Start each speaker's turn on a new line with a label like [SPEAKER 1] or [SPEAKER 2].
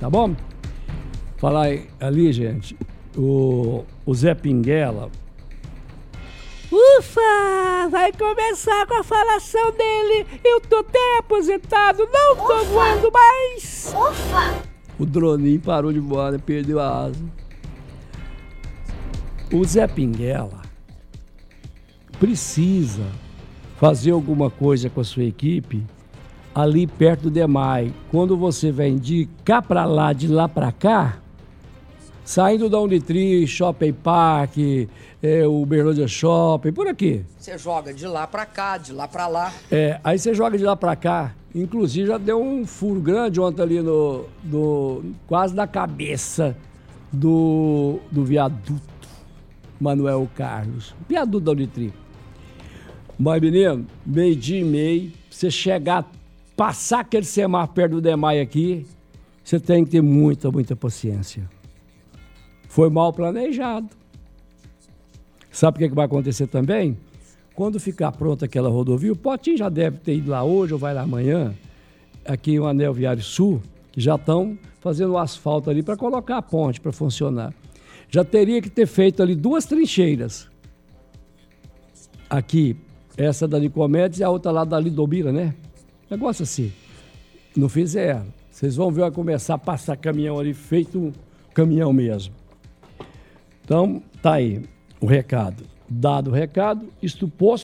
[SPEAKER 1] tá bom? Falar ali, gente, o Zé Pinguela. Ufa! Vai começar com a falação dele. Eu tô até aposentado, não tô voando mais.
[SPEAKER 2] Ufa!
[SPEAKER 1] O droninho parou de voar, né? Perdeu a asa. O Zé Pinguela precisa fazer alguma coisa com a sua equipe ali perto do DEMAI. Quando você vem de cá pra lá, de lá pra cá, saindo da Unitree, Shopping Park, o Uberlândia Shopping, por aqui.
[SPEAKER 3] Você joga de lá pra cá, de lá pra lá.
[SPEAKER 1] Aí você joga de lá pra cá. Inclusive já deu um furo grande ontem ali quase na cabeça do viaduto Manuel Carlos. Viaduto da Unitree. Mas, menino, 12:30, você chegar, passar aquele semáforo perto do DEMAI aqui, você tem que ter muita, muita paciência. Foi mal planejado. Sabe o que vai acontecer também? Quando ficar pronta aquela rodovia, o Potinho já deve ter ido lá hoje ou vai lá amanhã, aqui o Anel Viário Sul, que já estão fazendo o asfalto ali para colocar a ponte para funcionar. Já teria que ter feito ali 2 trincheiras. Aqui, essa da Nicomedes e a outra lá da Lidomira, né? Negócio assim. Não fizeram. Vocês vão ver, vai começar a passar caminhão ali, feito um caminhão mesmo. Então, tá aí o recado. Dado o recado, isto posto.